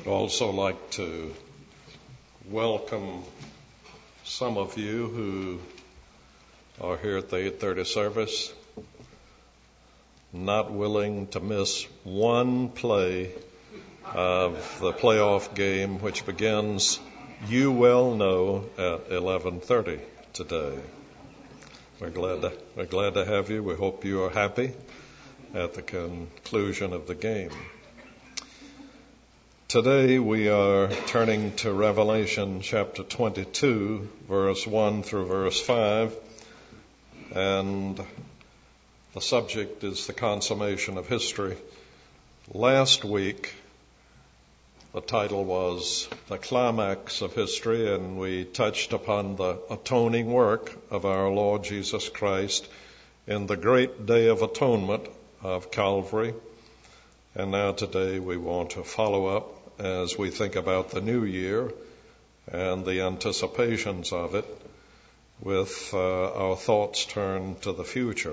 Also like to welcome some of you who are here at the 8:30 service, not willing to miss one play of the playoff game, which begins, you well know, at 11:30 today. We're glad to have you. We hope you are happy at the conclusion of the game. Today we are turning to Revelation chapter 22, verse 1 through verse 5, and the subject is the consummation of history. Last week, the title was The Climax of History, and we touched upon the atoning work of our Lord Jesus Christ in the great day of atonement of Calvary. And now today we want to follow up as we think about the new year and the anticipations of it, with our thoughts turned to the future.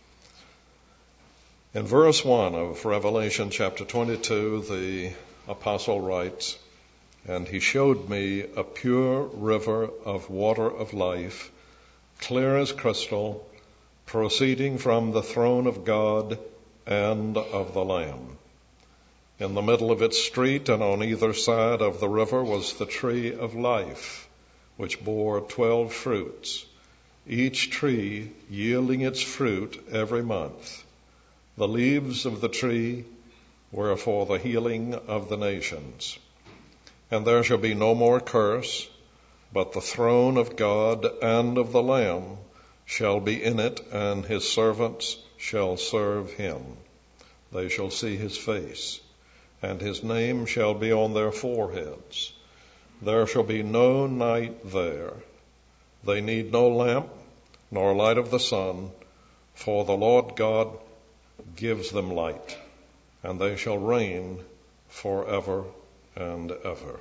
In verse 1 of Revelation chapter 22, the apostle writes, "And he showed me a pure river of water of life, clear as crystal, proceeding from the throne of God and of the Lamb. In the middle of its street and on either side of the river was the tree of life, which bore 12 fruits, each tree yielding its fruit every month. The leaves of the tree were for the healing of the nations. And there shall be no more curse, but the throne of God and of the Lamb shall be in it, and his servants shall serve him. They shall see his face, and his name shall be on their foreheads. There shall be no night there. They need no lamp, nor light of the sun, for the Lord God gives them light, and they shall reign forever and ever."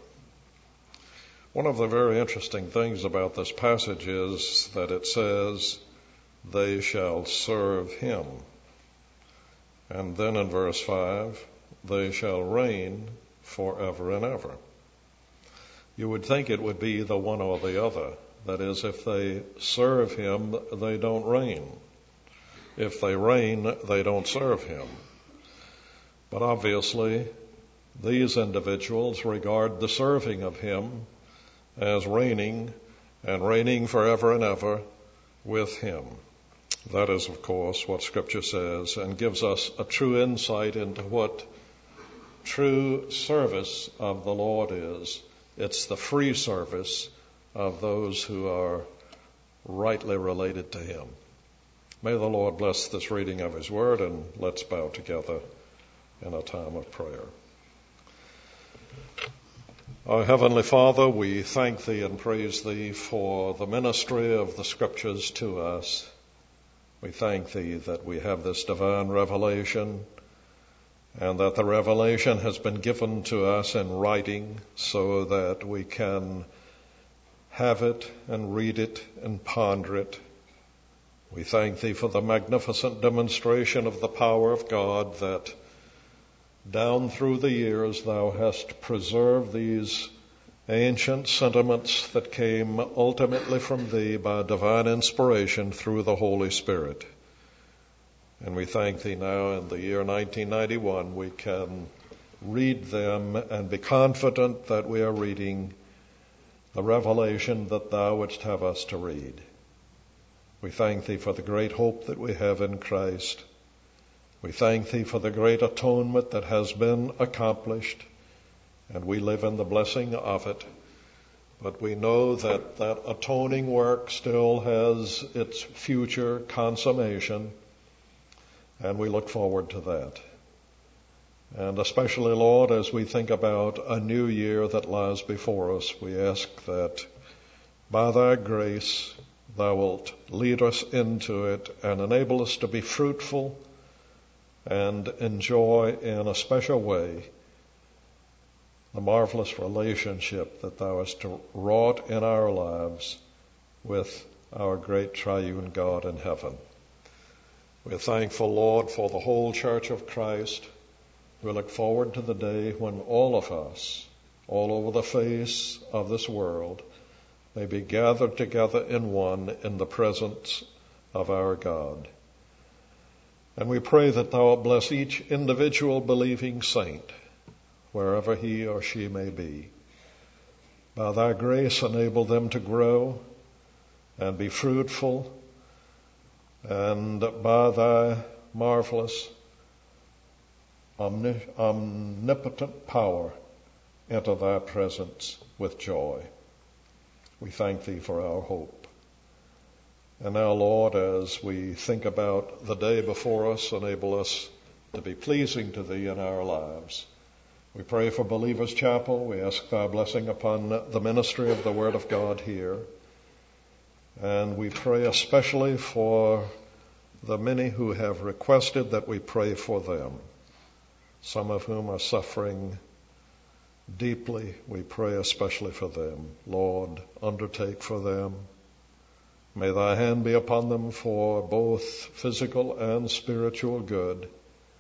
One of the very interesting things about this passage is that it says, "They shall serve him." And then in verse 5, "They shall reign forever and ever." You would think it would be the one or the other. That is, if they serve him, they don't reign. If they reign, they don't serve him. But obviously, these individuals regard the serving of him as reigning, and reigning forever and ever with him. That is, of course, what Scripture says, and gives us a true insight into what true service of the Lord is. It's the free service of those who are rightly related to him. May the Lord bless this reading of his word, and let's bow together in a time of prayer. Our Heavenly Father, we thank thee and praise thee for the ministry of the Scriptures to us. We thank thee that we have this divine revelation, and that the revelation has been given to us in writing so that we can have it and read it and ponder it. We thank thee for the magnificent demonstration of the power of God, that down through the years thou hast preserved these ancient sentiments that came ultimately from thee by divine inspiration through the Holy Spirit. And we thank thee now in the year 1991 we can read them and be confident that we are reading the revelation that thou wouldst have us to read. We thank thee for the great hope that we have in Christ. We thank thee for the great atonement that has been accomplished, and we live in the blessing of it. But we know that that atoning work still has its future consummation, and we look forward to that. And especially, Lord, as we think about a new year that lies before us, we ask that by thy grace thou wilt lead us into it and enable us to be fruitful and enjoy in a special way the marvelous relationship that thou hast wrought in our lives with our great triune God in heaven. We're thankful, Lord, for the whole Church of Christ. We look forward to the day when all of us all over the face of this world may be gathered together in one in the presence of our God. And we pray that thou wilt bless each individual believing saint, wherever he or she may be. By thy grace, enable them to grow and be fruitful, and by thy marvelous, omnipotent power, enter thy presence with joy. We thank thee for our hope. And now, Lord, as we think about the day before us, enable us to be pleasing to thee in our lives. We pray for Believers Chapel. We ask thy blessing upon the ministry of the Word of God here. And we pray especially for the many who have requested that we pray for them, some of whom are suffering deeply. We pray especially for them. Lord, undertake for them. May thy hand be upon them for both physical and spiritual good.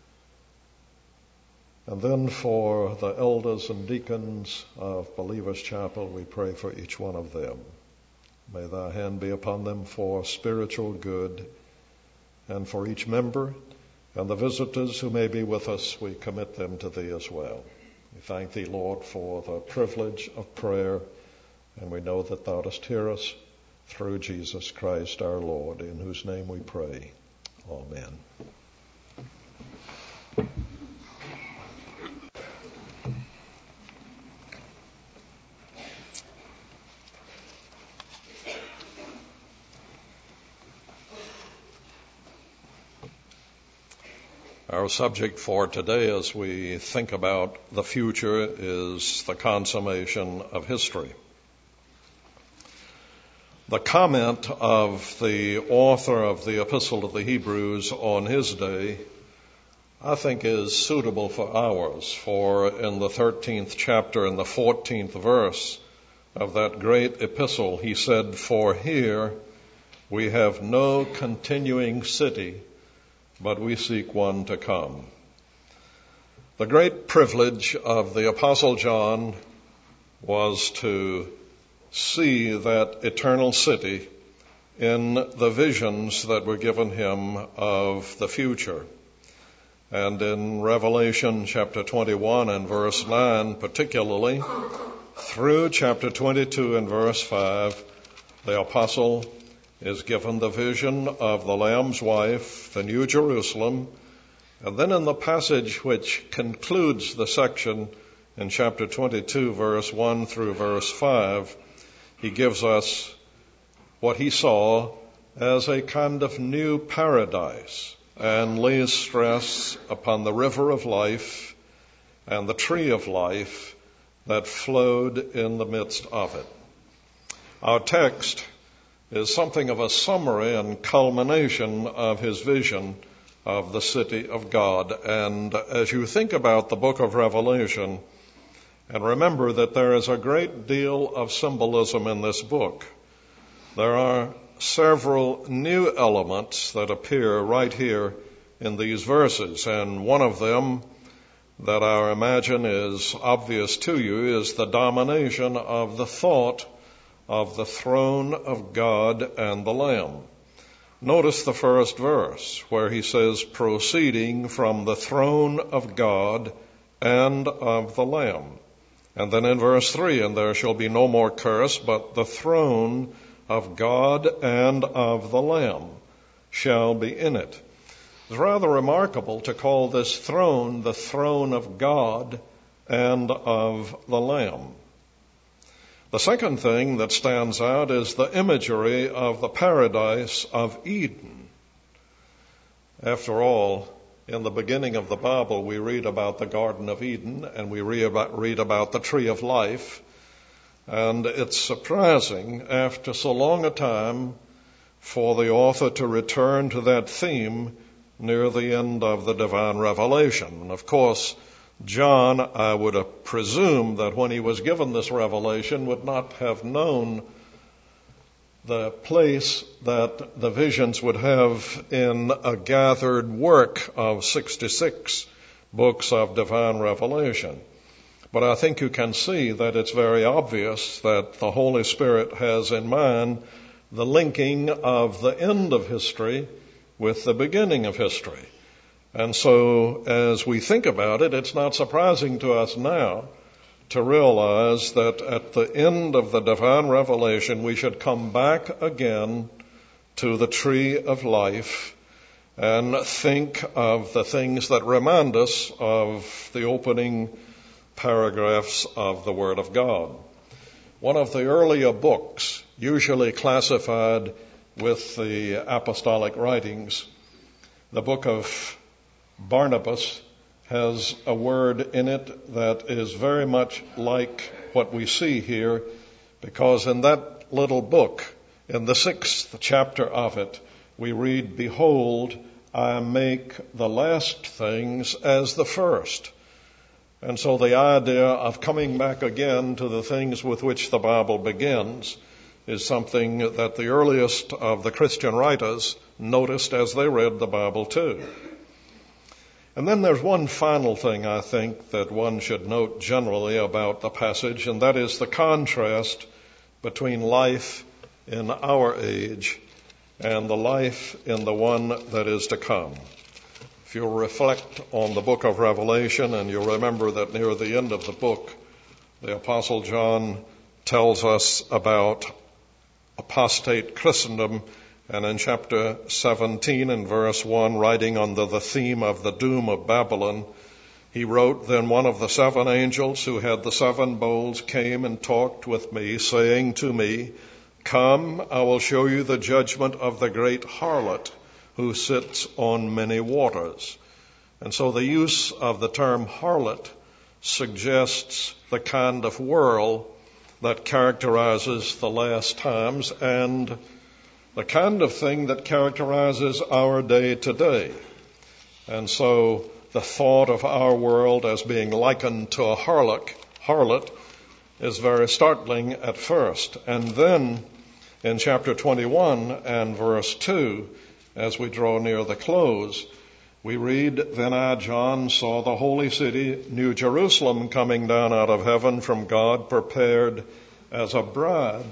And then for the elders and deacons of Believers Chapel, we pray for each one of them. May thy hand be upon them for spiritual good. And for each member and the visitors who may be with us, we commit them to thee as well. We thank thee, Lord, for the privilege of prayer, and we know that thou dost hear us through Jesus Christ our Lord, in whose name we pray. Amen. Our subject for today as we think about the future is the consummation of history. The comment of the author of the Epistle to the Hebrews on his day, I think, is suitable for ours. For in the 13th chapter and the 14th verse of that great epistle, he said, "For here we have no continuing city, but we seek one to come." The great privilege of the Apostle John was to see that eternal city in the visions that were given him of the future. And in Revelation chapter 21 and verse 9 particularly, through chapter 22 and verse 5, the apostle is given the vision of the Lamb's wife, the New Jerusalem. And then in the passage which concludes the section in chapter 22, verse 1 through verse 5, he gives us what he saw as a kind of new paradise and lays stress upon the river of life and the tree of life that flowed in the midst of it. Our text is something of a summary and culmination of his vision of the city of God. And as you think about the book of Revelation, and remember that there is a great deal of symbolism in this book, there are several new elements that appear right here in these verses. And one of them that I imagine is obvious to you is the domination of the thought of the throne of God and the Lamb. Notice the first verse where he says, proceeding from the throne of God and of the Lamb. And then in verse 3, and there shall be no more curse, but the throne of God and of the Lamb shall be in it. It's rather remarkable to call this throne the throne of God and of the Lamb. The second thing that stands out is the imagery of the paradise of Eden. After all, in the beginning of the Bible, we read about the Garden of Eden, and we read about the tree of life. And it's surprising, after so long a time, for the author to return to that theme near the end of the divine revelation. And of course, John, I would presume that when he was given this revelation, would not have known the place that the visions would have in a gathered work of 66 books of divine revelation. But I think you can see that it's very obvious that the Holy Spirit has in mind the linking of the end of history with the beginning of history. And so as we think about it, it's not surprising to us now to realize that at the end of the divine revelation, we should come back again to the tree of life and think of the things that remind us of the opening paragraphs of the Word of God. One of the earlier books, usually classified with the apostolic writings, the book of Barnabas, has a word in it that is very much like what we see here, because in that little book, in the 6th chapter of it, we read, "Behold, I make the last things as the first." And so the idea of coming back again to the things with which the Bible begins is something that the earliest of the Christian writers noticed as they read the Bible too. And then there's one final thing I think that one should note generally about the passage, and that is the contrast between life in our age and the life in the one that is to come. If you'll reflect on the book of Revelation, and you'll remember that near the end of the book, the Apostle John tells us about apostate Christendom, and in chapter 17 and verse 1, writing under the theme of the doom of Babylon, he wrote, "Then one of the 7 angels who had the 7 bowls came and talked with me, saying to me, 'Come, I will show you the judgment of the great harlot who sits on many waters.'" And so the use of the term harlot suggests the kind of world that characterizes the last times and the kind of thing that characterizes our day today. And so the thought of our world as being likened to a harlot is very startling at first. And then in chapter 21 and verse 2, as we draw near the close, we read, "Then I, John, saw the holy city, New Jerusalem, coming down out of heaven from God, prepared as a bride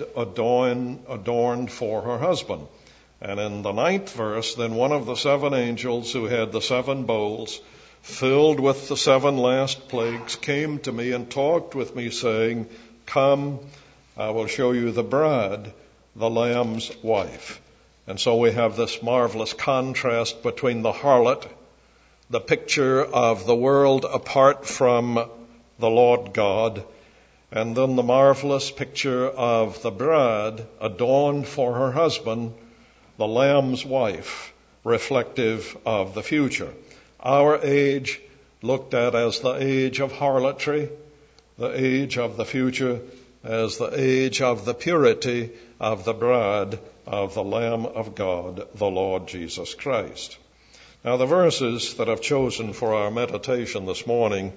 adorned for her husband." And in the 9th verse, "Then one of the 7 angels who had the 7 bowls, filled with the 7 last plagues, came to me and talked with me, saying, 'Come, I will show you the bride, the Lamb's wife.'" And so we have this marvelous contrast between the harlot, the picture of the world apart from the Lord God, and then the marvelous picture of the bride adorned for her husband, the Lamb's wife, reflective of the future. Our age looked at as the age of harlotry, the age of the future as the age of the purity of the bride of the Lamb of God, the Lord Jesus Christ. Now, the verses that I've chosen for our meditation this morning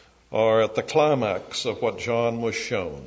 are at the climax of what John was shown.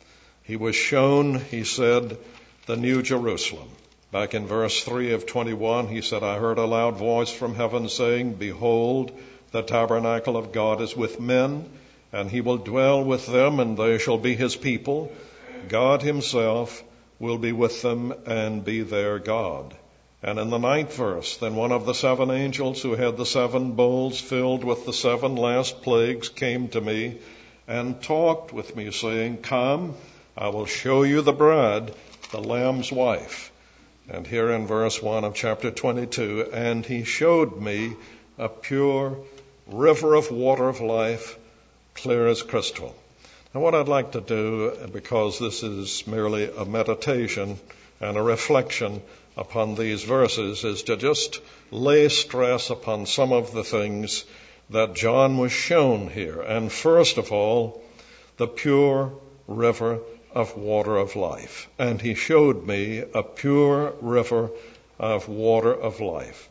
He was shown, he said, the New Jerusalem. Back in verse 3 of 21, he said, "I heard a loud voice from heaven saying, 'Behold, the tabernacle of God is with men, and he will dwell with them, and they shall be his people. God himself will be with them and be their God.'" And in the 9th verse, "Then one of the 7 angels who had the 7 bowls filled with the 7 last plagues came to me and talked with me, saying, 'Come, I will show you the bride, the Lamb's wife.'" And here in verse 1 of chapter 22, "And he showed me a pure river of water of life, clear as crystal." Now what I'd like to do, because this is merely a meditation and a reflection upon these verses, is to just lay stress upon some of the things that John was shown here. And first of all, the pure river of water of life. "And he showed me a pure river of water of life."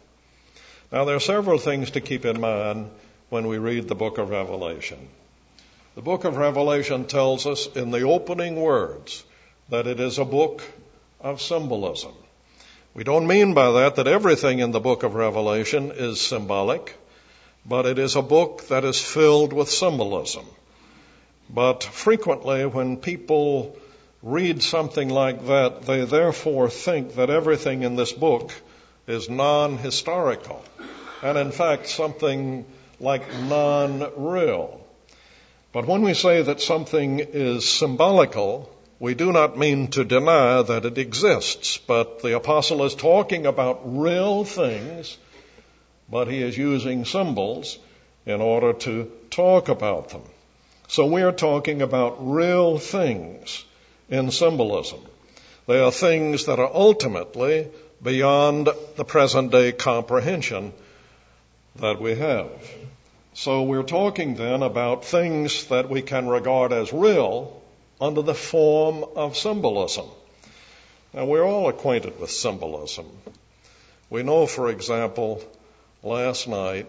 Now there are several things to keep in mind when we read the book of Revelation. The book of Revelation tells us in the opening words that it is a book of symbolism. We don't mean by that everything in the book of Revelation is symbolic, but it is a book that is filled with symbolism. But frequently when people read something like that, they therefore think that everything in this book is non-historical, and in fact something like non-real. But when we say that something is symbolical, we do not mean to deny that it exists, but the apostle is talking about real things, but he is using symbols in order to talk about them. So we are talking about real things in symbolism. They are things that are ultimately beyond the present day comprehension that we have. So we're talking then about things that we can regard as real under the form of symbolism. Now, we're all acquainted with symbolism. We know, for example, last night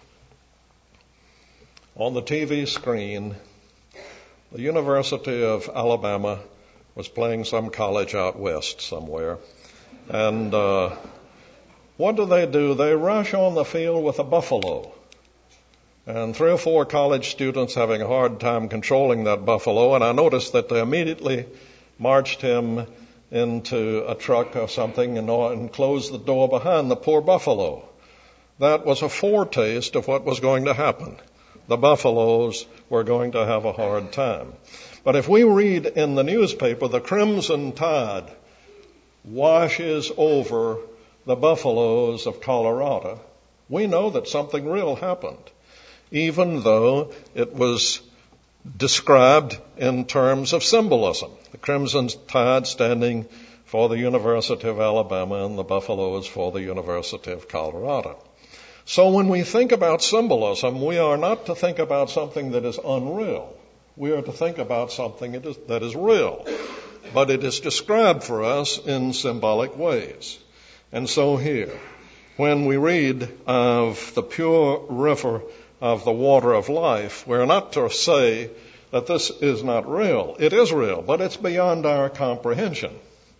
on the TV screen, the University of Alabama was playing some college out west somewhere. And what do? They rush on the field with a buffalo. And 3 or 4 college students having a hard time controlling that buffalo, and I noticed that they immediately marched him into a truck or something and closed the door behind the poor buffalo. That was a foretaste of what was going to happen. The buffaloes were going to have a hard time. But if we read in the newspaper, the crimson tide washes over the buffaloes of Colorado, we know that something real happened, even though it was described in terms of symbolism. The crimson tide standing for the University of Alabama and the buffaloes for the University of Colorado. So when we think about symbolism, we are not to think about something that is unreal. We are to think about something that is real. But it is described for us in symbolic ways. And so here, when we read of the pure river of the water of life, we're not to say that this is not real. It is real, but it's beyond our comprehension.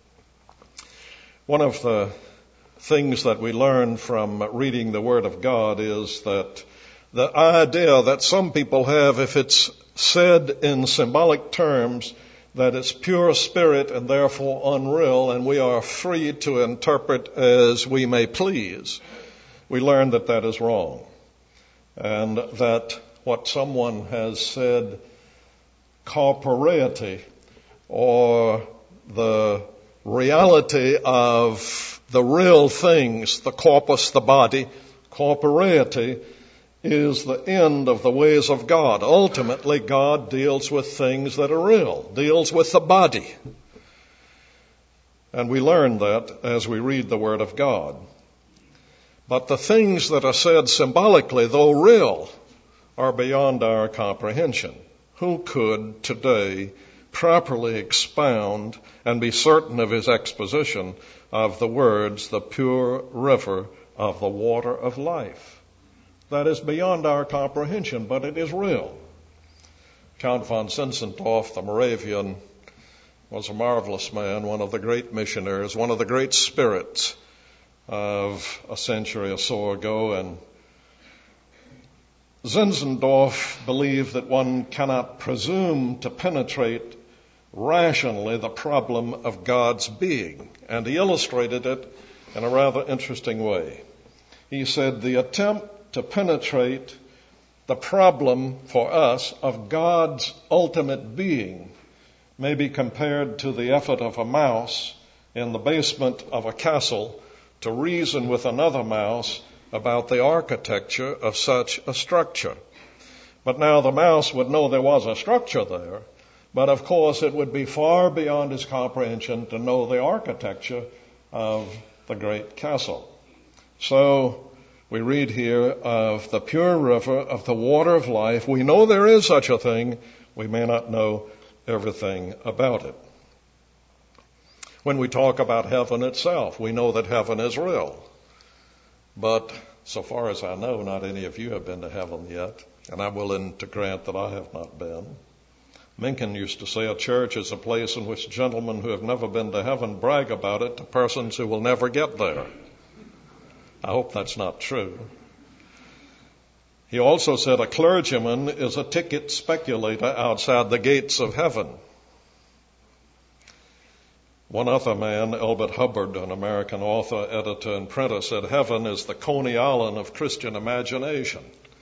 One of the things that we learn from reading the Word of God is that the idea that some people have, if it's said in symbolic terms, that it's pure spirit and therefore unreal, and we are free to interpret as we may please, we learn that that is wrong. And that what someone has said, corporeity, or the reality of the real things, the corpus, the body, corporeity, is the end of the ways of God. Ultimately, God deals with things that are real, deals with the body. And we learn that as we read the Word of God. But the things that are said symbolically, though real, are beyond our comprehension. Who could today properly expound and be certain of his exposition of the words, the pure river of the water of life? That is beyond our comprehension, but it is real. Count von Zinzendorf, the Moravian, was a marvelous man, one of the great missionaries, one of the great spirits of a century or so ago. And Zinzendorf believed that one cannot presume to penetrate rationally the problem of God's being. And he illustrated it in a rather interesting way. He said, the attempt to penetrate the problem for us of God's ultimate being may be compared to the effort of a mouse in the basement of a castle to reason with another mouse about the architecture of such a structure. But now the mouse would know there was a structure there, but of course it would be far beyond his comprehension to know the architecture of the great castle. So we read here of the pure river of the water of life. We know there is such a thing. We may not know everything about it. When we talk about heaven itself, we know that heaven is real. But so far as I know, not any of you have been to heaven yet, and I'm willing to grant that I have not been. Mencken used to say a church is a place in which gentlemen who have never been to heaven brag about it to persons who will never get there. I hope that's not true. He also said a clergyman is a ticket speculator outside the gates of heaven. One other man, Elbert Hubbard, an American author, editor, and printer, said heaven is the Coney Island of Christian imagination.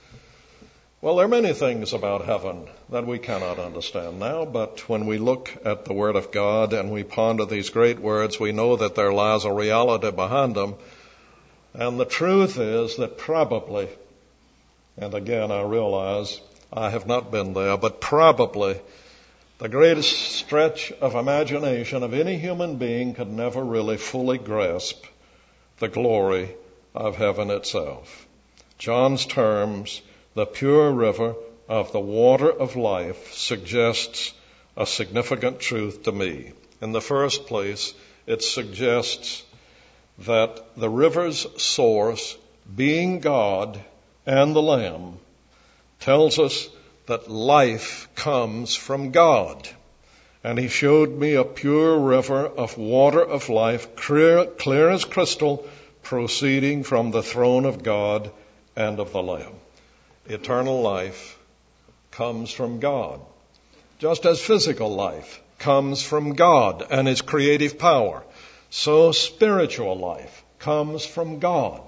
Well, there are many things about heaven that we cannot understand now, but when we look at the Word of God and we ponder these great words, we know that there lies a reality behind them. And the truth is that probably, and again I realize I have not been there, but probably the greatest stretch of imagination of any human being could never really fully grasp the glory of heaven itself. John's terms, the pure river of the water of life, suggests a significant truth to me. In the first place, it suggests that the river's source, being God and the Lamb, tells us that life comes from God. And he showed me a pure river of water of life, clear as crystal, proceeding from the throne of God and of the Lamb. Eternal life comes from God, just as physical life comes from God and his creative power. So spiritual life comes from God.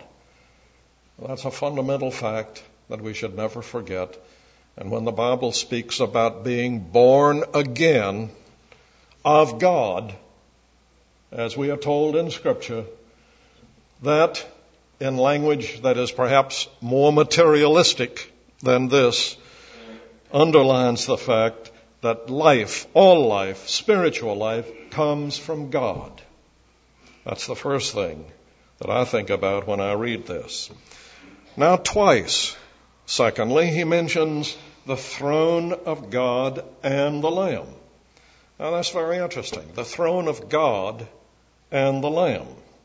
That's a fundamental fact that we should never forget. And when the Bible speaks about being born again of God, as we are told in Scripture, that in language that is perhaps more materialistic than this, underlines the fact that life, all life, spiritual life, comes from God. That's the first thing that I think about when I read this. Now, twice, secondly, he mentions the throne of God and the Lamb. Now, that's very interesting. The throne of God and the Lamb.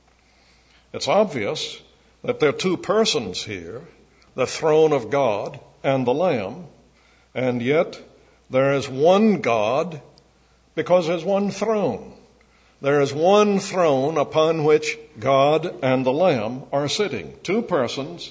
It's obvious that there are two persons here, the throne of God and the Lamb, and yet there is one God because there's one throne. There is one throne upon which God and the Lamb are sitting. Two persons,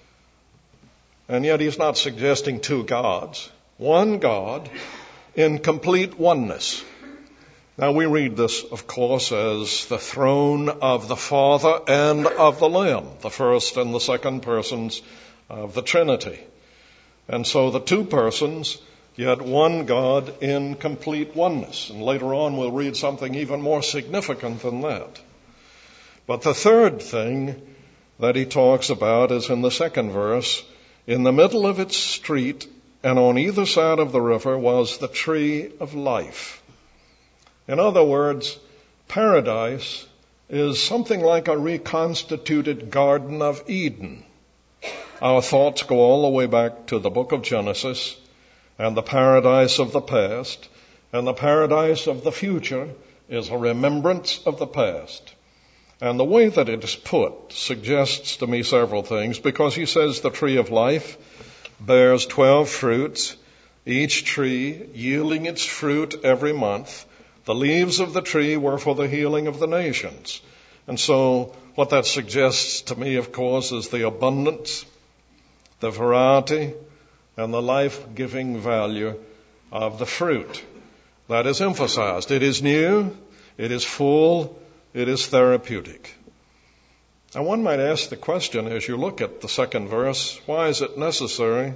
and yet he's not suggesting two gods. One God in complete oneness. Now we read this, of course, as the throne of the Father and of the Lamb, the first and the second persons of the Trinity. And so the two persons, yet one God in complete oneness. And later on we'll read something even more significant than that. But the third thing that he talks about is in the second verse. In the middle of its street and on either side of the river was the tree of life. In other words, paradise is something like a reconstituted Garden of Eden. Our thoughts go all the way back to the book of Genesis and the paradise of the past, and the paradise of the future is a remembrance of the past. And the way that it is put suggests to me several things, because he says the tree of life bears 12 fruits, each tree yielding its fruit every month. The leaves of the tree were for the healing of the nations. And so what that suggests to me, of course, is the abundance, the variety, and the life-giving value of the fruit. That is emphasized. It is new, it is full, it is therapeutic. And one might ask the question as you look at the second verse, why is it necessary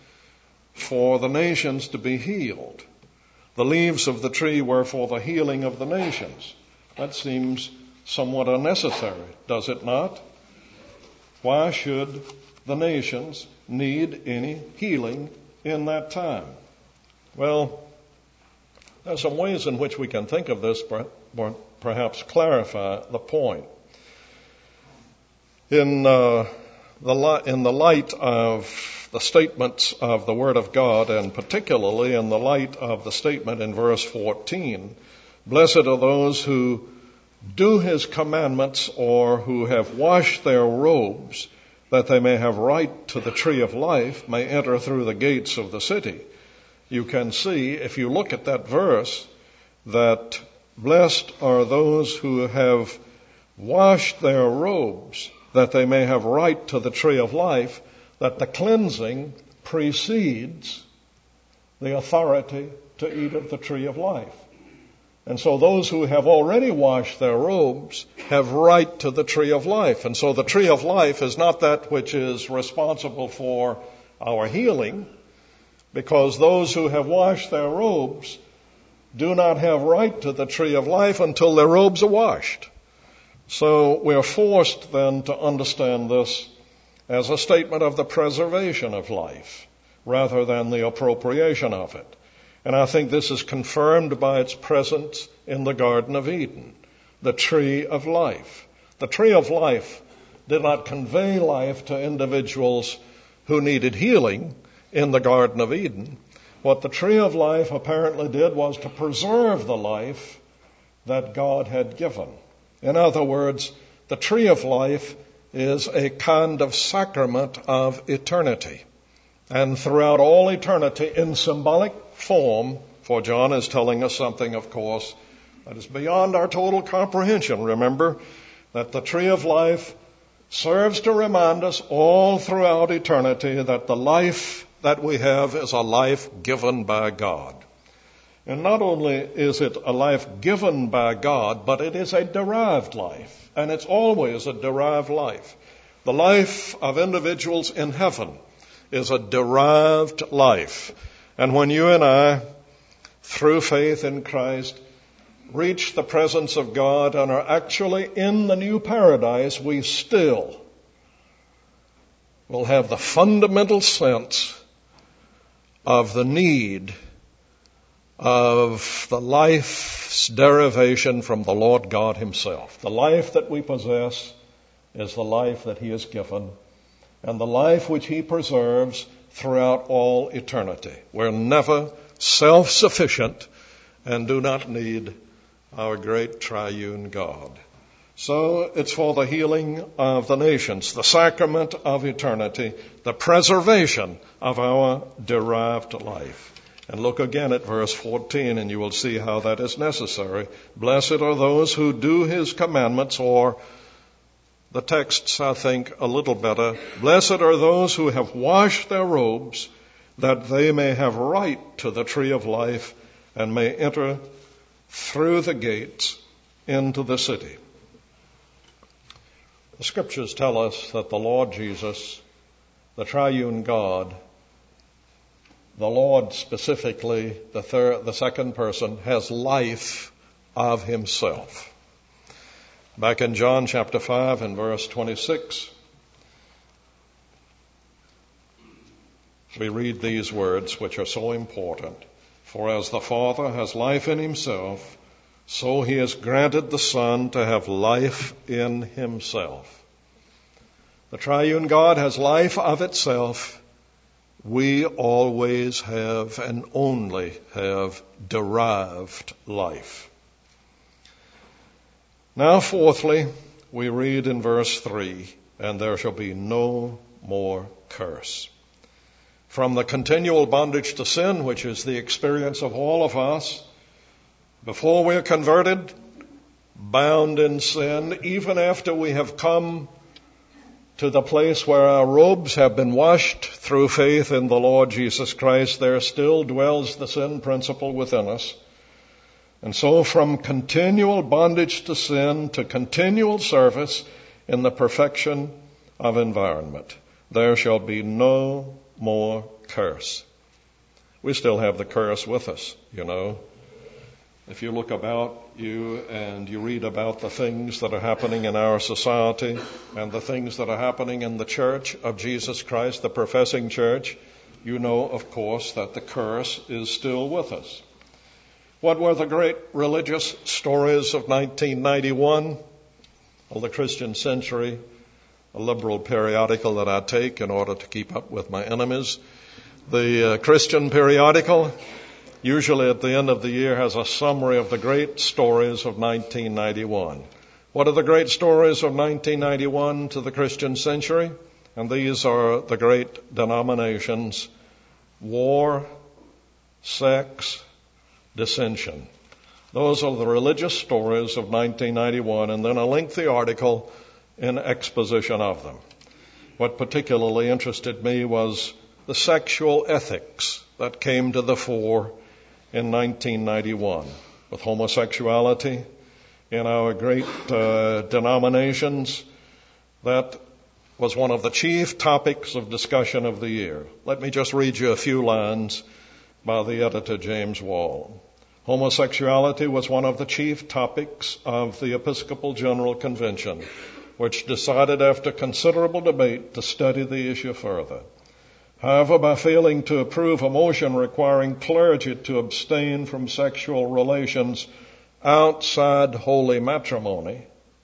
for the nations to be healed? The leaves of the tree were for the healing of the nations. That seems somewhat unnecessary, does it not? Why should the nations need any healing in that time? Well, there's some ways in which we can think of this, perhaps clarify the point. In the light of the statements of the Word of God, and particularly in the light of the statement in verse 14, blessed are those who do his commandments, or who have washed their robes, that they may have right to the tree of life, may enter through the gates of the city. You can see, if you look at that verse, that blessed are those who have washed their robes, that they may have right to the tree of life, that the cleansing precedes the authority to eat of the tree of life. And so those who have already washed their robes have right to the tree of life. And so the tree of life is not that which is responsible for our healing, because those who have washed their robes do not have right to the tree of life until their robes are washed. So we're forced then to understand this as a statement of the preservation of life rather than the appropriation of it. And I think this is confirmed by its presence in the Garden of Eden, the tree of life. The tree of life did not convey life to individuals who needed healing in the Garden of Eden. What the tree of life apparently did was to preserve the life that God had given. In other words, the tree of life is a kind of sacrament of eternity. And throughout all eternity, in symbolic form, for John is telling us something, of course, that is beyond our total comprehension. Remember that the tree of life serves to remind us all throughout eternity that the life that we have is a life given by God. And not only is it a life given by God, but it is a derived life. And it's always a derived life. The life of individuals in heaven is a derived life. And when you and I, through faith in Christ, reach the presence of God and are actually in the new paradise, we still will have the fundamental sense of the need of the life's derivation from the Lord God himself. The life that we possess is the life that he has given, and the life which he preserves throughout all eternity. We're never self-sufficient and do not need our great triune God. So it's for the healing of the nations, the sacrament of eternity, the preservation of our derived life. And look again at verse 14 and you will see how that is necessary. Blessed are those who do his commandments, or the texts, I think, a little better. Blessed are those who have washed their robes, that they may have right to the tree of life and may enter through the gates into the city. The scriptures tell us that the Lord Jesus, the triune God, the Lord specifically, the second person, has life of himself. Back in John chapter 5 and verse 26, we read these words which are so important. For as the Father has life in himself, so he has granted the Son to have life in himself. The triune God has life of itself. We always have and only have derived life. Now, fourthly, we read in verse 3, and there shall be no more curse. From the continual bondage to sin, which is the experience of all of us, before we're converted, bound in sin, even after we have come to the place where our robes have been washed through faith in the Lord Jesus Christ, there still dwells the sin principle within us. And so from continual bondage to sin to continual service in the perfection of environment, there shall be no more curse. We still have the curse with us, you know. If you look about you and you read about the things that are happening in our society and the things that are happening in the church of Jesus Christ, the professing church, you know, of course, that the curse is still with us. What were the great religious stories of 1991? Well, the Christian Century, a liberal periodical that I take in order to keep up with my enemies. The Christian periodical, usually at the end of the year, has a summary of the great stories of 1991. What are the great stories of 1991 to the Christian Century? And these are the great denominations: war, sex, dissension. Those are the religious stories of 1991, and then a lengthy article in exposition of them. What particularly interested me was the sexual ethics that came to the fore in 1991 with homosexuality in our great denominations. That was one of the chief topics of discussion of the year. Let me just read you a few lines by the editor, James Wall. Homosexuality was one of the chief topics of the Episcopal General Convention, which decided after considerable debate to study the issue further. However, by failing to approve a motion requiring clergy to abstain from sexual relations outside holy matrimony,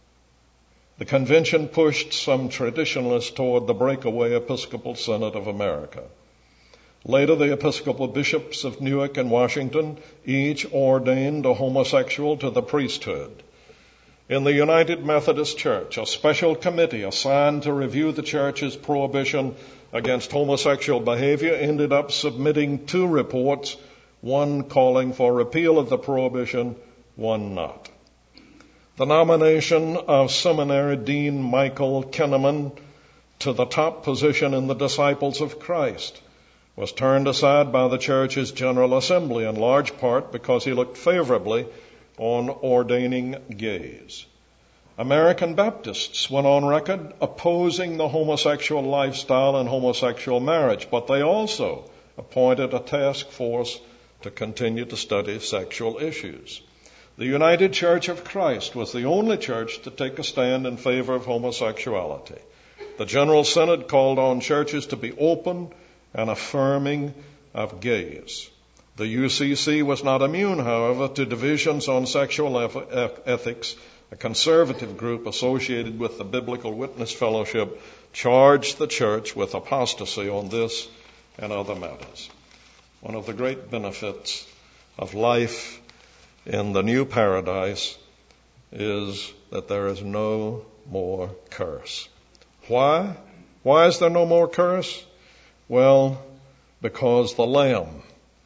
the convention pushed some traditionalists toward the breakaway Episcopal Synod of America. Later, the Episcopal bishops of Newark and Washington each ordained a homosexual to the priesthood. In the United Methodist Church, a special committee assigned to review the church's prohibition against homosexual behavior ended up submitting 2 reports, one calling for repeal of the prohibition, one not. The nomination of Seminary Dean Michael Kinnaman to the top position in the Disciples of Christ was turned aside by the church's General Assembly, in large part because he looked favorably on ordaining gays. American Baptists went on record opposing the homosexual lifestyle and homosexual marriage, but they also appointed a task force to continue to study sexual issues. The United Church of Christ was the only church to take a stand in favor of homosexuality. The General Synod called on churches to be open and affirming of gays. The UCC was not immune, however, to divisions on sexual ethics. A conservative group associated with the Biblical Witness Fellowship charged the church with apostasy on this and other matters. One of the great benefits of life in the new paradise is that there is no more curse. Why? Why is there no more curse? Well, because the Lamb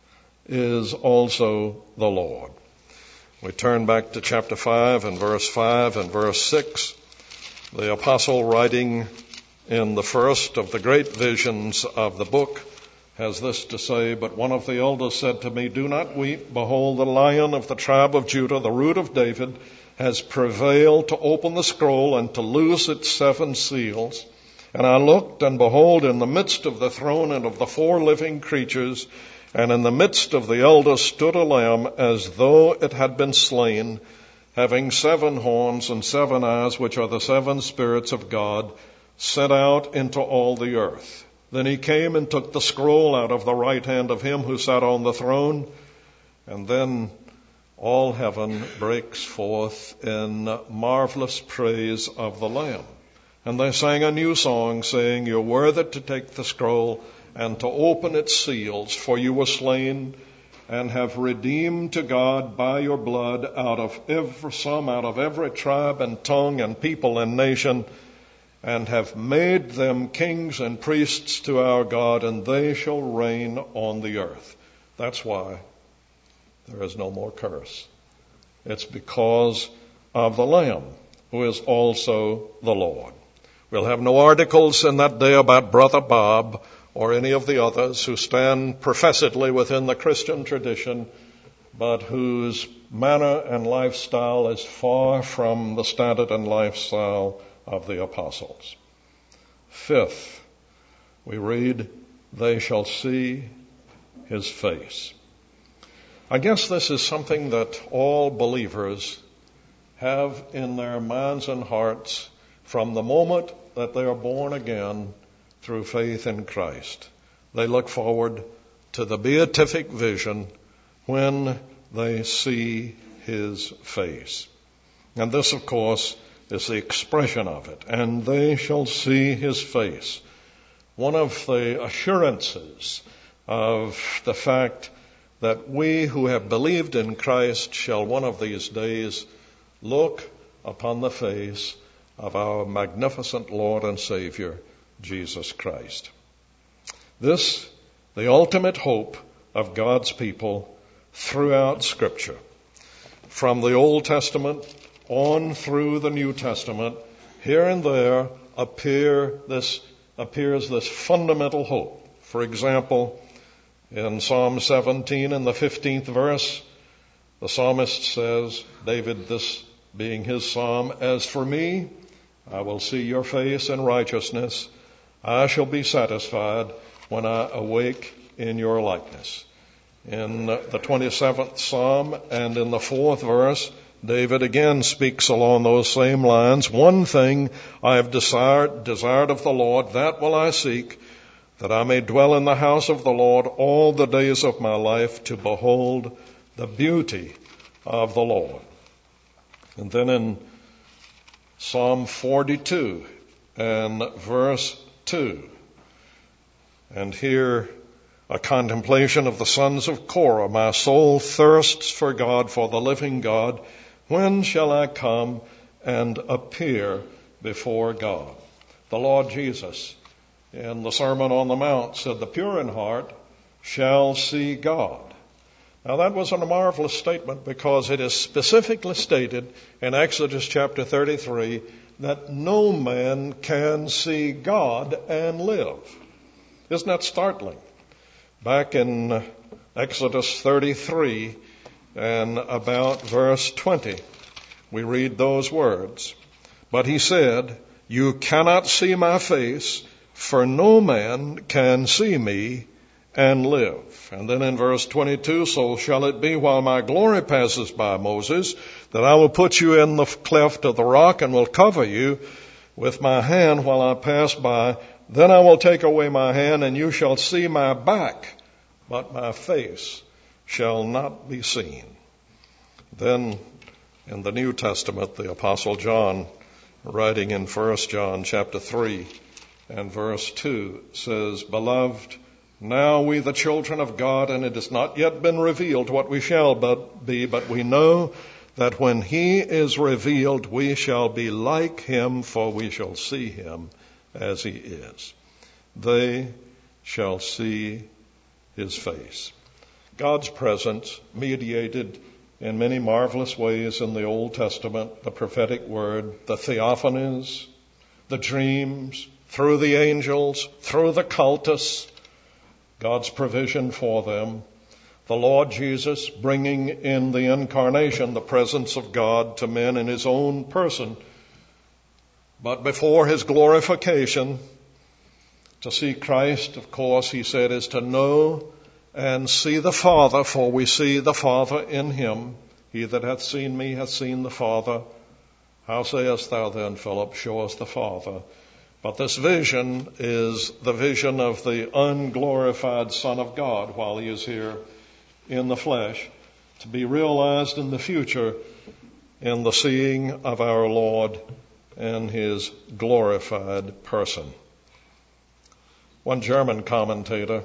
is also the Lord. We turn back to chapter 5 and verse 5 and verse 6. The apostle, writing in the first of the great visions of the book, has this to say, "But one of the elders said to me, 'Do not weep. Behold, the Lion of the tribe of Judah, the Root of David, has prevailed to open the scroll and to loose its 7 seals.' And I looked, and behold, in the midst of the throne and of the 4 living creatures, and in the midst of the elders stood a lamb as though it had been slain, having 7 horns and 7 eyes, which are the 7 spirits of God, sent out into all the earth. Then he came and took the scroll out of the right hand of him who sat on the throne, and then all heaven breaks forth in marvelous praise of the Lamb. And they sang a new song, saying, 'You're worthy to take the scroll and to open its seals, for you were slain and have redeemed to God by your blood out of every tribe and tongue and people and nation, and have made them kings and priests to our God, and they shall reign on the earth.'" That's why there is no more curse. It's because of the Lamb, who is also the Lord. We'll have no articles in that day about Brother Bob or any of the others who stand professedly within the Christian tradition, but whose manner and lifestyle is far from the standard and lifestyle of the apostles. 5th, we read, "They shall see his face." I guess this is something that all believers have in their minds and hearts from the moment that they are born again through faith in Christ. They look forward to the beatific vision when they see his face. And this, of course, is the expression of it. "And they shall see his face." One of the assurances of the fact that we who have believed in Christ shall one of these days look upon the face of our magnificent Lord and Savior, Jesus Christ. This, the ultimate hope of God's people throughout Scripture. From the Old Testament on through the New Testament, here and there appears this fundamental hope For example, in Psalm 17 in the 15th verse, the psalmist says, David, this being his psalm, "As for me, I will see your face in righteousness. I shall be satisfied when I awake in your likeness." In the 27th Psalm and in the 4th verse, David again speaks along those same lines. "One thing I have desired of the Lord, that will I seek, that I may dwell in the house of the Lord all the days of my life, to behold the beauty of the Lord." And then in Psalm 42 and verse 2, and here a contemplation of the sons of Korah. "My soul thirsts for God, for the living God. When shall I come and appear before God?" The Lord Jesus in the Sermon on the Mount said, "The pure in heart shall see God." Now that was a marvelous statement, because it is specifically stated in Exodus chapter 33 that no man can see God and live. Isn't that startling? Back in Exodus 33 and about verse 20, we read those words. "But he said, 'You cannot see my face, for no man can see me and live.'" And then in verse 22, "So shall it be while my glory passes by, Moses, that I will put you in the cleft of the rock and will cover you with my hand while I pass by. Then I will take away my hand, and you shall see my back, but my face shall not be seen." Then in the New Testament, the Apostle John, writing in 1 John chapter 3 and verse 2, says, "Beloved, now we the children of God, and it has not yet been revealed what we shall be, but we know that when he is revealed, we shall be like him, for we shall see him as he is." They shall see his face. God's presence mediated in many marvelous ways in the Old Testament, the prophetic word, the theophanies, the dreams, through the angels, through the cultus, God's provision for them. The Lord Jesus bringing in the incarnation the presence of God to men in his own person. But before his glorification, to see Christ, of course, he said, is to know and see the Father, for we see the Father in him. "He that hath seen me hath seen the Father. How sayest thou then, Philip, show us the Father?" But this vision is the vision of the unglorified Son of God while he is here in the flesh, to be realized in the future in the seeing of our Lord and his glorified person. One German commentator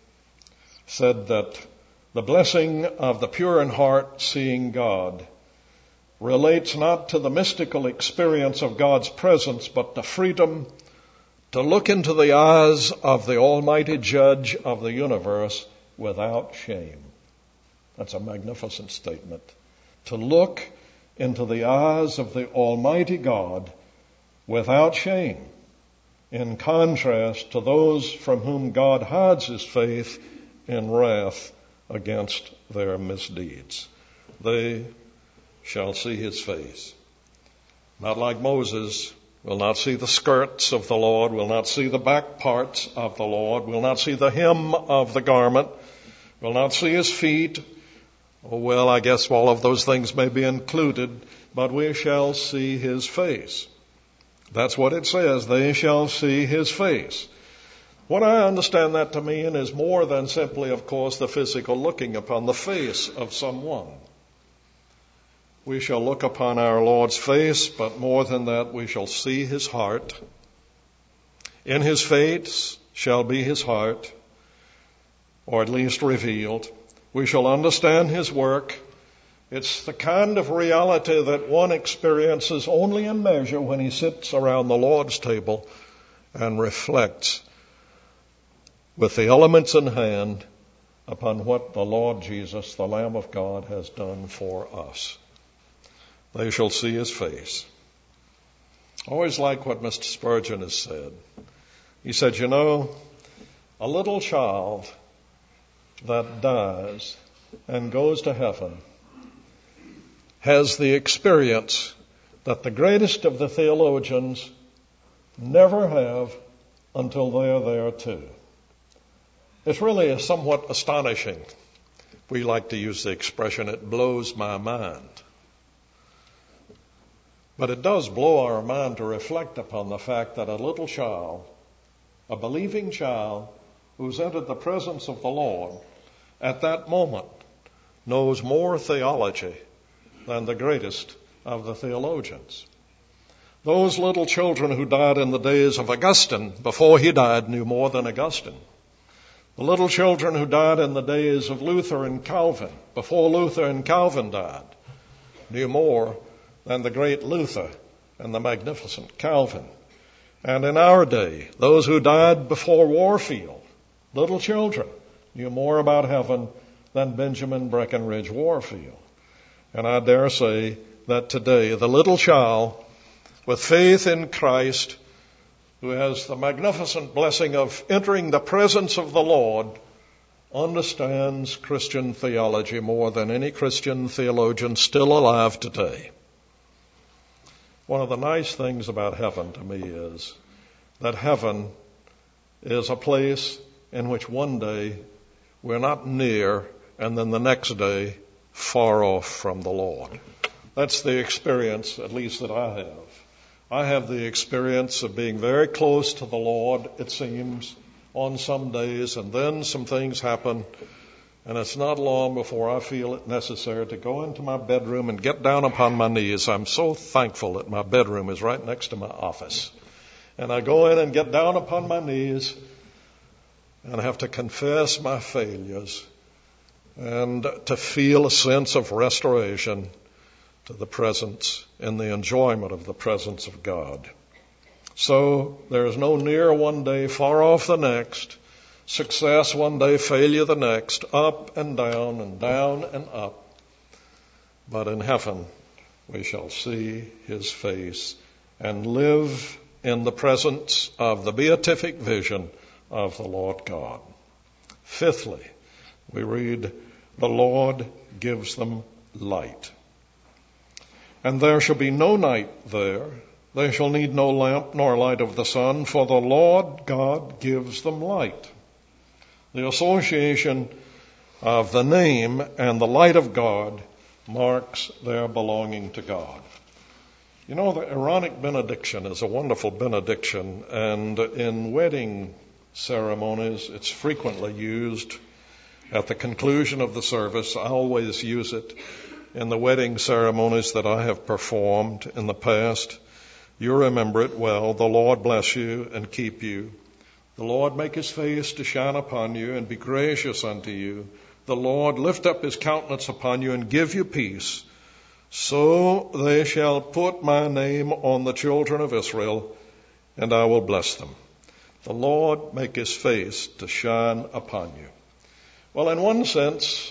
said that the blessing of the pure in heart seeing God relates not to the mystical experience of God's presence, but the freedom to look into the eyes of the Almighty Judge of the universe without shame. That's a magnificent statement. To look into the eyes of the Almighty God without shame, in contrast to those from whom God hides his face in wrath against their misdeeds. They shall see his face. Not like Moses, will not see the skirts of the Lord, will not see the back parts of the Lord, will not see the hem of the garment, will not see his feet. Oh, well, I guess all of those things may be included, but we shall see his face. That's what it says. They shall see his face. What I understand that to mean is more than simply, of course, the physical looking upon the face of someone. We shall look upon our Lord's face, but more than that, we shall see his heart. In his face shall be his heart, or at least revealed. We shall understand his work. It's the kind of reality that one experiences only in measure when he sits around the Lord's table and reflects with the elements in hand upon what the Lord Jesus, the Lamb of God, has done for us. They shall see his face. I always like what Mr. Spurgeon has said. He said, A little child that dies and goes to heaven has the experience that the greatest of the theologians never have until they're there too. It's really somewhat astonishing. We like to use the expression, it blows my mind. But it does blow our mind to reflect upon the fact that a little child, a believing child who's entered the presence of the Lord at that moment, knows more theology than the greatest of the theologians. Those little children who died in the days of Augustine, before he died, knew more than Augustine. The little children who died in the days of Luther and Calvin, before Luther and Calvin died, knew more than the great Luther and the magnificent Calvin. And in our day, those who died before Warfield, little children, knew more about heaven than Benjamin Breckinridge Warfield. And I dare say that today, the little child with faith in Christ, who has the magnificent blessing of entering the presence of the Lord, understands Christian theology more than any Christian theologian still alive today. One of the nice things about heaven to me is that heaven is a place in which one day we're not near and then the next day far off from the Lord. That's the experience, at least, that I have. I have the experience of being very close to the Lord, it seems, on some days, and then some things happen, and it's not long before I feel it necessary to go into my bedroom and get down upon my knees. I'm so thankful that my bedroom is right next to my office. And I go in and get down upon my knees and have to confess my failures and to feel a sense of restoration to the presence and the enjoyment of the presence of God. So there's no near one day, far off the next, success one day, failure the next, up and down and up. But in heaven we shall see his face and live in the presence of the beatific vision of the Lord God. Fifthly, we read, the Lord gives them light. And there shall be no night there. They shall need no lamp nor light of the sun, for the Lord God gives them light. The association of the name and the light of God marks their belonging to God. You know, the Aaronic benediction is a wonderful benediction, and in wedding ceremonies it's frequently used at the conclusion of the service. I always use it in the wedding ceremonies that I have performed in the past. You remember it well. The Lord bless you and keep you. The Lord make his face to shine upon you and be gracious unto you. The Lord lift up his countenance upon you and give you peace. So they shall put my name on the children of Israel, and I will bless them. The Lord make his face to shine upon you. Well, in one sense,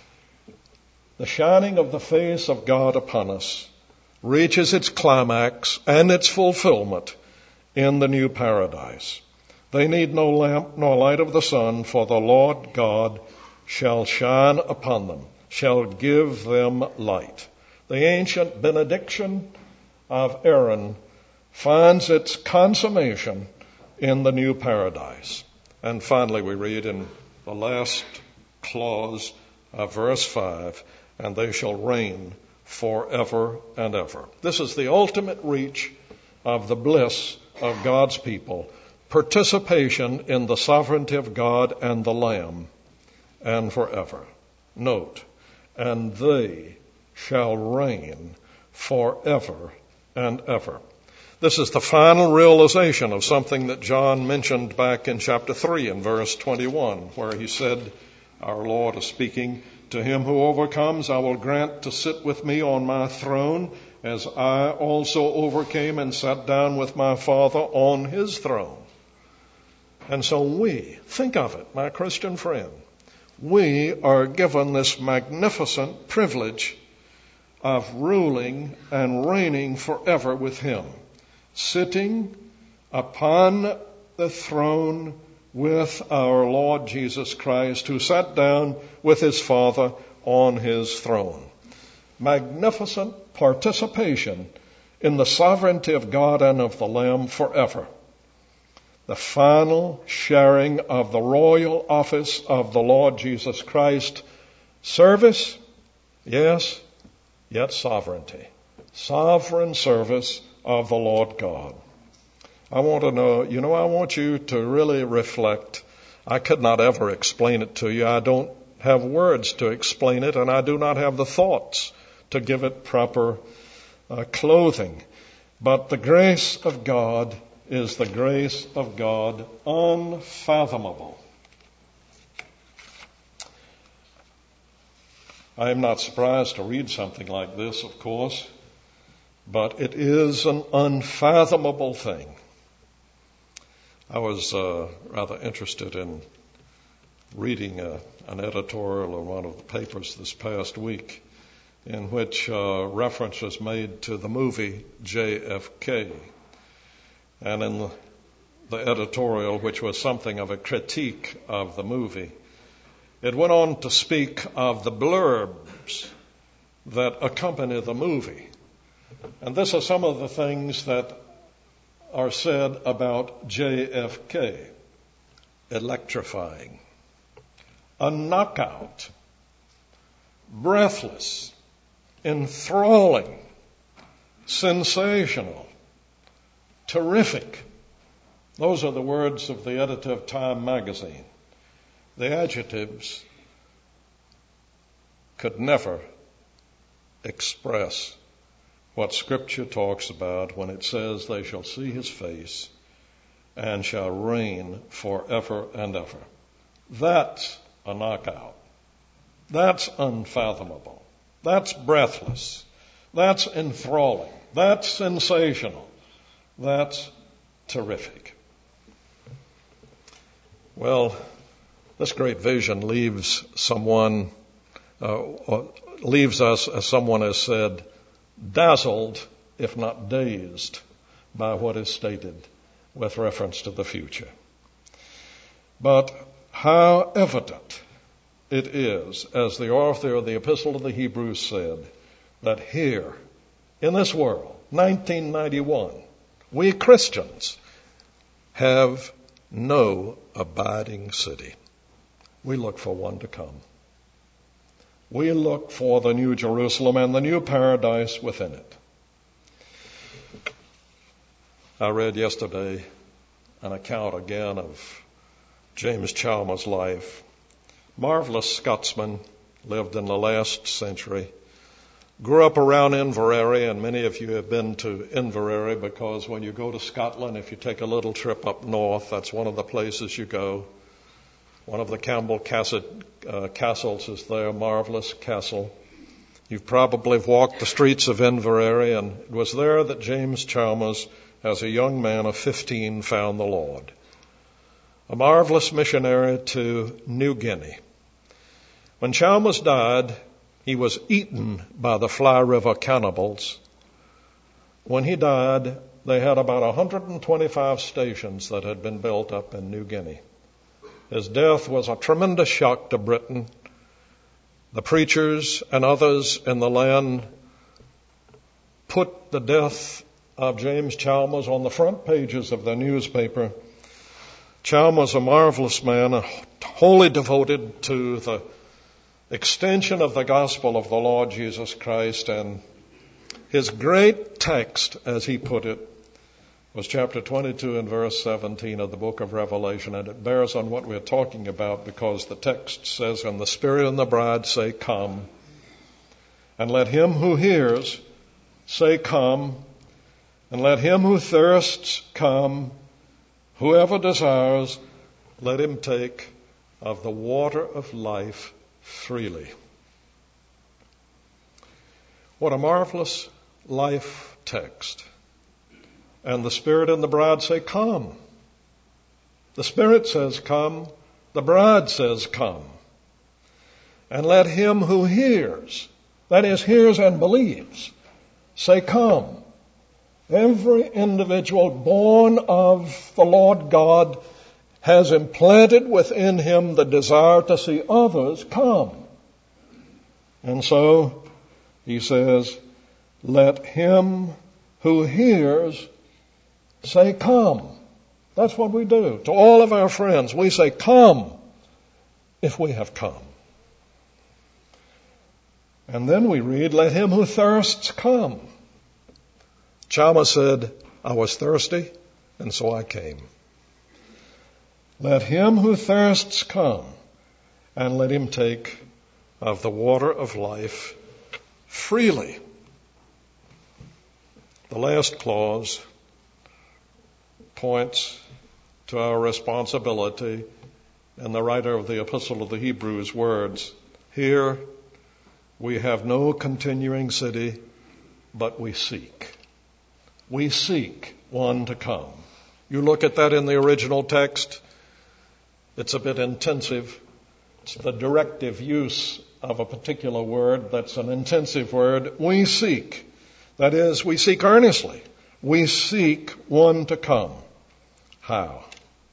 the shining of the face of God upon us reaches its climax and its fulfillment in the new paradise. They need no lamp nor light of the sun, for the Lord God shall shine upon them, shall give them light. The ancient benediction of Aaron finds its consummation in the new paradise. And finally, we read in the last clause of verse 5, and they shall reign forever and ever. This is the ultimate reach of the bliss of God's people, participation in the sovereignty of God and the Lamb, and forever. Note, and they shall reign forever and ever. This is the final realization of something that John mentioned back in chapter 3 in verse 21, where he said, our Lord is speaking, to him who overcomes, I will grant to sit with me on my throne, as I also overcame and sat down with my Father on his throne. And so we, think of it, my Christian friend, we are given this magnificent privilege of ruling and reigning forever with him, sitting upon the throne with our Lord Jesus Christ, who sat down with his Father on his throne. Magnificent participation in the sovereignty of God and of the Lamb forever. The final sharing of the royal office of the Lord Jesus Christ. Service, yes, yet sovereignty. Sovereign service of the Lord God. I want you to really reflect. I could not ever explain it to you. I don't have words to explain it, and I do not have the thoughts to give it proper clothing. But the grace of God is the grace of God, unfathomable. I am not surprised to read something like this, of course, but it is an unfathomable thing. I was rather interested in reading an editorial in one of the papers this past week in which reference was made to the movie JFK. And in the editorial, which was something of a critique of the movie, it went on to speak of the blurbs that accompany the movie. And this is some of the things that are said about JFK. Electrifying, a knockout, breathless, enthralling, sensational, terrific. Those are the words of the editor of Time magazine. The adjectives could never express what Scripture talks about when it says they shall see his face and shall reign forever and ever. That's a knockout. That's unfathomable. That's breathless. That's enthralling. That's sensational. That's terrific. Well, this great vision leaves us, as someone has said, dazzled, if not dazed, by what is stated with reference to the future. But how evident it is, as the author of the Epistle to the Hebrews said, that here, in this world, 1991, we Christians have no abiding city. We look for one to come. We look for the New Jerusalem and the new paradise within it. I read yesterday an account again of James Chalmers' life. Marvelous Scotsman, lived in the last century. Grew up around Inverary, and many of you have been to Inverary because when you go to Scotland, if you take a little trip up north, that's one of the places you go. One of the Campbell castles is there, marvelous castle. You've probably walked the streets of Inverary, and it was there that James Chalmers, as a young man of 15, found the Lord. A marvelous missionary to New Guinea. When Chalmers died, he was eaten by the Fly River cannibals. When he died, they had about 125 stations that had been built up in New Guinea. His death was a tremendous shock to Britain. The preachers and others in the land put the death of James Chalmers on the front pages of the newspaper. Chalmers, a marvelous man, wholly devoted to the extension of the gospel of the Lord Jesus Christ, and his great text, as he put it, was chapter 22 and verse 17 of the book of Revelation, and it bears on what we're talking about because the text says, "And the Spirit and the bride say, Come. And let him who hears say, Come. And let him who thirsts come. Whoever desires, let him take of the water of life freely." What a marvelous life text. And the Spirit and the bride say, Come. The Spirit says, Come. The bride says, Come. And let him who hears, that is, hears and believes, say, Come. Every individual born of the Lord God has implanted within him the desire to see others come. And so he says, let him who hears say, come. That's what we do. To all of our friends, we say, come, if we have come. And then we read, let him who thirsts come. Chalmers said, I was thirsty, and so I came. Let him who thirsts come, and let him take of the water of life freely. The last clause points to our responsibility and the writer of the Epistle of the Hebrews' words. Here we have no continuing city, but we seek. We seek one to come. You look at that in the original text, it's a bit intensive. It's the directive use of a particular word that's an intensive word. We seek. That is, we seek earnestly. We seek one to come. How?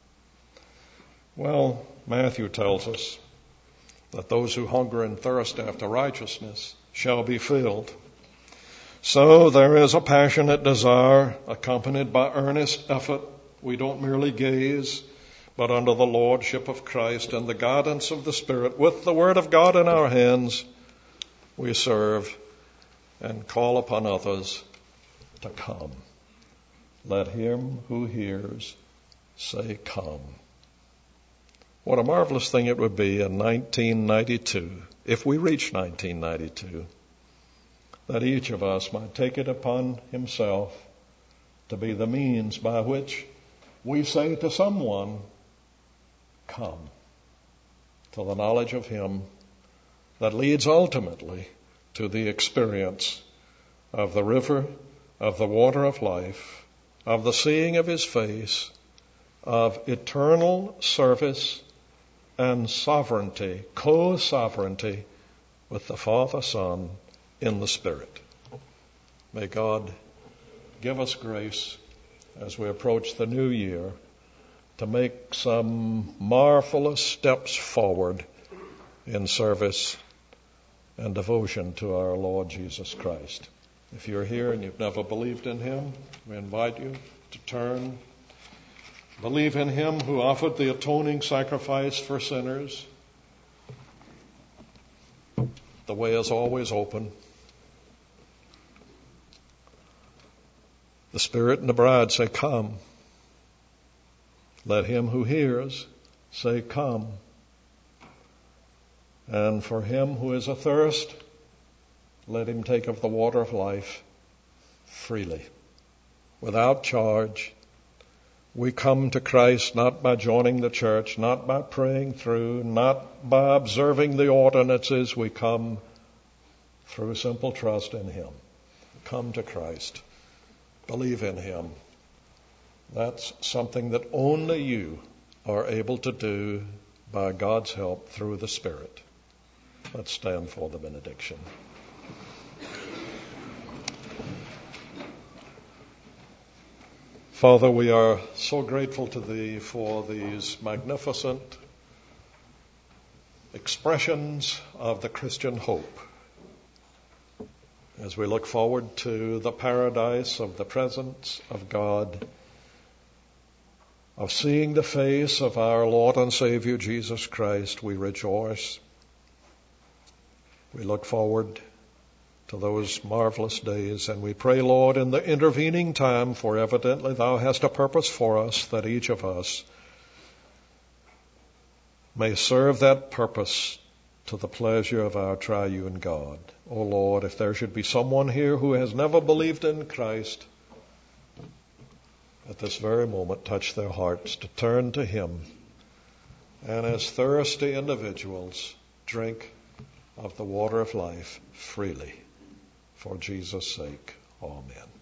Well, Matthew tells us that those who hunger and thirst after righteousness shall be filled. So there is a passionate desire accompanied by earnest effort. We don't merely gaze, but under the lordship of Christ and the guidance of the Spirit, with the Word of God in our hands, we serve and call upon others to come. Let him who hears say, come. What a marvelous thing it would be in 1992, if we reach 1992, that each of us might take it upon himself to be the means by which we say to someone, come, to the knowledge of him that leads ultimately to the experience of the river, of the water of life, of the seeing of his face, of eternal service and sovereignty, co-sovereignty with the Father, Son, in the Spirit. May God give us grace as we approach the new year to make some marvelous steps forward in service and devotion to our Lord Jesus Christ. If you're here and you've never believed in him, we invite you to turn. Believe in him who offered the atoning sacrifice for sinners. The way is always open. The Spirit and the bride say, come. Let him who hears say, come. And for him who is athirst, let him take of the water of life freely, without charge. We come to Christ not by joining the church, not by praying through, not by observing the ordinances. We come through simple trust in him. Come to Christ. Believe in him. That's something that only you are able to do by God's help through the Spirit. Let's stand for the benediction. Father, we are so grateful to Thee for these magnificent expressions of the Christian hope as we look forward to the paradise of the presence of God, of seeing the face of our Lord and Savior Jesus Christ. We rejoice. We look forward to those marvelous days, and we pray, Lord, in the intervening time, for evidently Thou hast a purpose for us, that each of us may serve that purpose to the pleasure of our triune God. O Lord, if there should be someone here who has never believed in Christ, at this very moment touch their hearts to turn to Him, and as thirsty individuals drink of the water of life freely. For Jesus' sake, amen.